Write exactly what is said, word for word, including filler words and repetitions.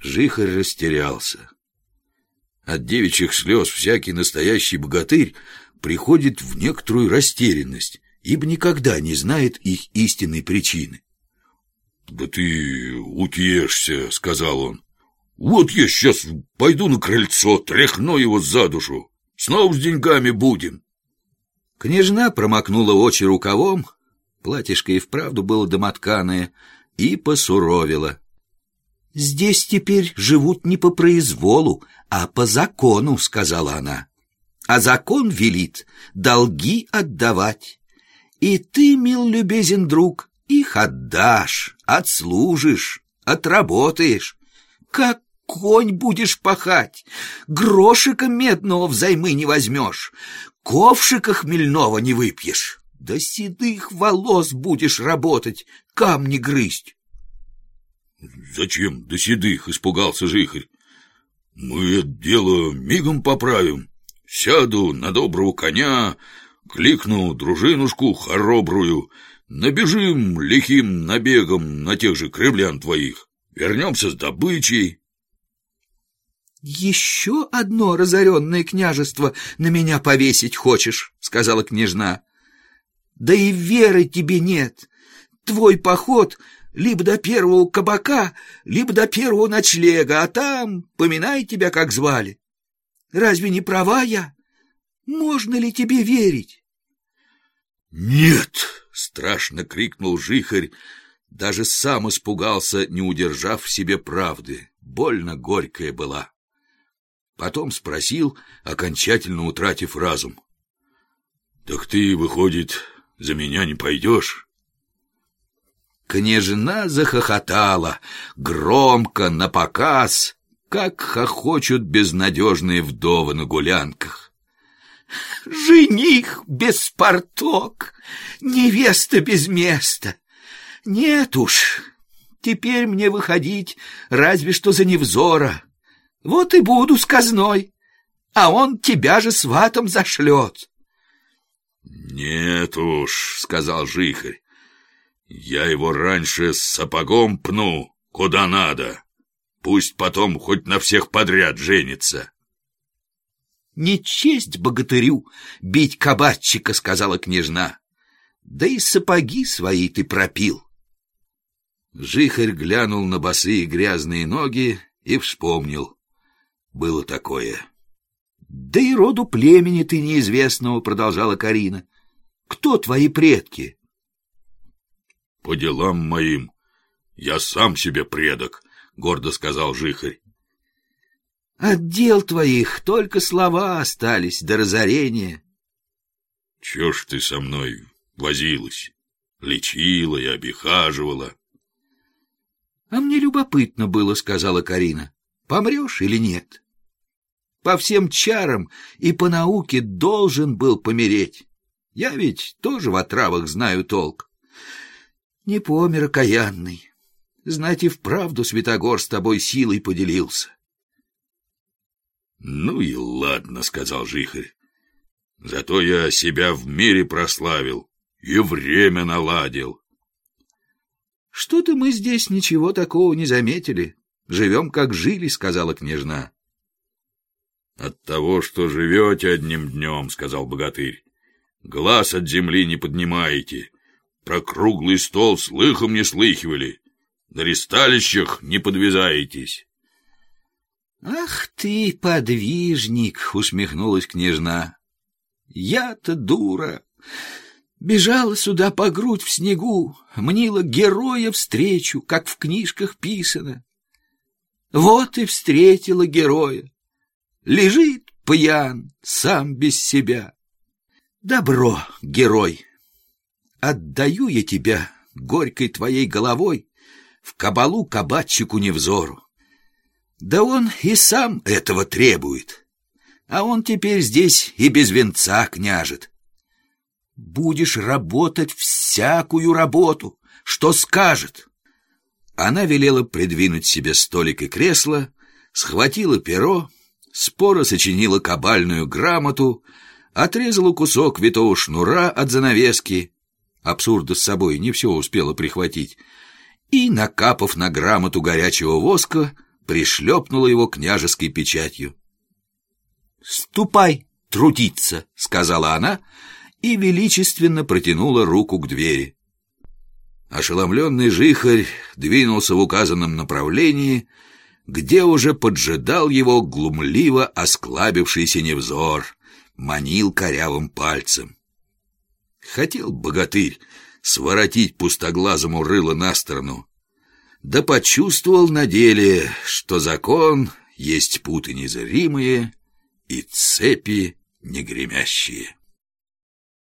Жихарь растерялся. От девичьих слез всякий настоящий богатырь приходит в некоторую растерянность, ибо никогда не знает их истинной причины. «Да ты утешься», — сказал он. «Вот я сейчас пойду на крыльцо, тряхну его за душу. Снова с деньгами будем». Княжна промокнула очи рукавом, платьишко и вправду было домотканое, и посуровила. «Здесь теперь живут не по произволу, а по закону», — сказала она. «А закон велит долги отдавать. И ты, мил любезен друг, их отдашь, отслужишь, отработаешь. Как конь будешь пахать, грошика медного взаймы не возьмешь, ковшика хмельного не выпьешь, до седых волос будешь работать, камни грызть». «Зачем до седых?» — испугался Жихарь. «Мы это дело мигом поправим. Сяду на доброго коня, кликну дружинушку хоробрую, набежим лихим набегом на тех же кремлян твоих, вернемся с добычей». «Еще одно разоренное княжество на меня повесить хочешь?» — сказала княжна. «Да и веры тебе нет. Твой поход либо до первого кабака, либо до первого ночлега, а там поминай тебя, как звали. Разве не права я? Можно ли тебе верить?» «Нет!» — страшно крикнул Жихарь, даже сам испугался, не удержав в себе правды. Больно горькая была. Потом спросил, окончательно утратив разум: «Так ты, выходит, за меня не пойдешь?» Княжна захохотала, громко, напоказ, как хохочут безнадежные вдовы на гулянках. «Жених без порток, невеста без места. Нет уж, теперь мне выходить разве что за невзора. Вот и буду с казной, а он тебя же сватом зашлет». «Нет уж», — сказал Жихарь, — «я его раньше с сапогом пну, куда надо. Пусть потом хоть на всех подряд женится». «Не честь богатырю бить кабачика», — сказала княжна. «Да и сапоги свои ты пропил». Жихарь глянул на босые грязные ноги и вспомнил. Было такое. «Да и роду племени ты неизвестного», — продолжала Карина. «Кто твои предки?» «По делам моим я сам себе предок», — гордо сказал Жихарь. «От дел твоих только слова остались до разорения». «Чё ж ты со мной возилась, лечила и обихаживала?» «А мне любопытно было», — сказала Карина, — «помрешь или нет? По всем чарам и по науке должен был помереть. Я ведь тоже в отравах знаю толк. Не помер окаянный. Знать и вправду Святогор с тобой силой поделился». «Ну и ладно», — сказал Жихарь. «Зато я себя в мире прославил и время наладил». «Что-то мы здесь ничего такого не заметили. Живем, как жили», — сказала княжна. «От того, что живете одним днем», — сказал богатырь, — «глаз от земли не поднимаете, про круглый стол слыхом не слыхивали, на ристалищах не подвязаетесь». «Ах ты, подвижник!» — усмехнулась княжна. «Я-то дура. Бежала сюда по грудь в снегу, мнила героя встречу, как в книжках писано. Вот и встретила героя. Лежит пьян, сам без себя. Добро, герой, отдаю я тебя горькой твоей головой в кабалу кабачику невзору. Да он и сам этого требует, а он теперь здесь и без венца княжит. Будешь работать всякую работу, что скажет». Она велела придвинуть себе столик и кресло, схватила перо, споро сочинила кабальную грамоту, отрезала кусок витого шнура от занавески, абсурда с собой не все успела прихватить, и, накапав на грамоту горячего воска, пришлепнула его княжеской печатью. «Ступай трудиться», — сказала она, и величественно протянула руку к двери. Ошеломленный жихарь двинулся в указанном направлении, где уже поджидал его глумливо осклабившийся невзор, манил корявым пальцем. Хотел богатырь своротить пустоглазому рыло на сторону, да почувствовал на деле, что закон есть путы незримые и цепи негремящие.